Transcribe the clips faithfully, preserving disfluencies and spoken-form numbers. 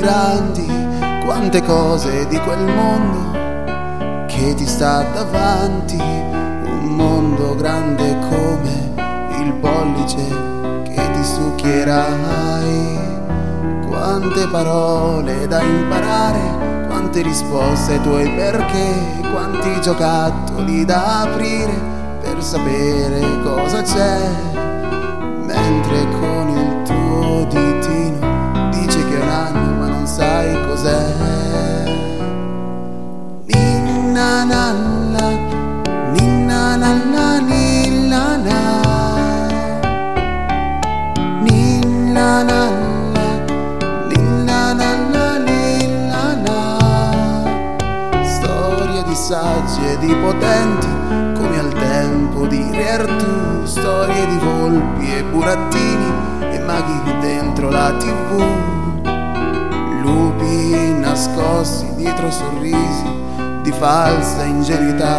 grandi, quante cose di quel mondo che ti sta davanti, un mondo grande come il pollice che ti succhierai. Quante parole da imparare, quante risposte ai tuoi perché, quanti giocattoli da aprire per sapere cosa c'è, mentre con il tuo ditino dici che è un anno ma non sai cos'è. Ninna nanna, ninna nanna, ninna na, ninna nanna, ninna nanna, ninna na. Storie di saggi e di potenti come al tempo di Re Artù, storie di volpi e burattini e maghi dentro la tivù, lupi nascosti dietro sorrisi di falsa ingenuità,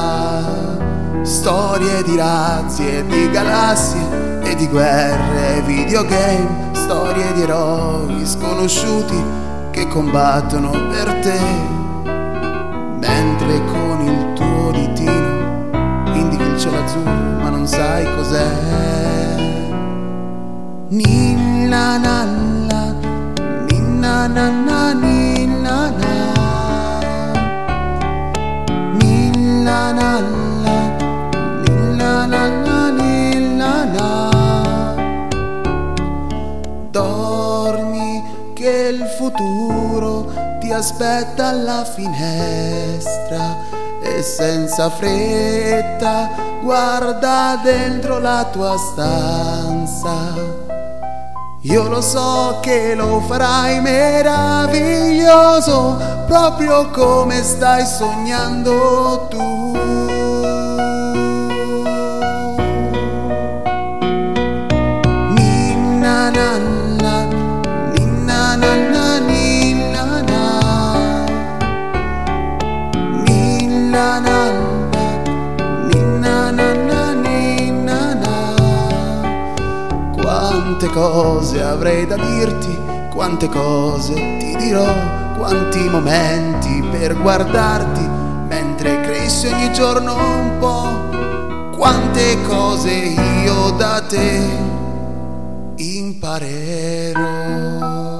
storie di razzi e di galassie e di guerre e videogame, storie di eroi sconosciuti che combattono per te, mentre con il tuo ditino indichi il cielo azzurro ma non sai cos'è. Ninna nanna, ninna nanna, ninna na, ninna nanna, ninna nanna, ninna na. Dormi che il futuro ti aspetta alla finestra e senza fretta guarda dentro la tua stanza. Io lo so che lo farai meraviglioso, proprio come stai sognando tu. Ninna nanna, ninna nanna, ninna na, ninna nanna, ninna nanna, ninna na. Quante cose avrei da dirti, quante cose ti dirò, quanti momenti per guardarti mentre cresci ogni giorno un po', quante cose io da te imparerò.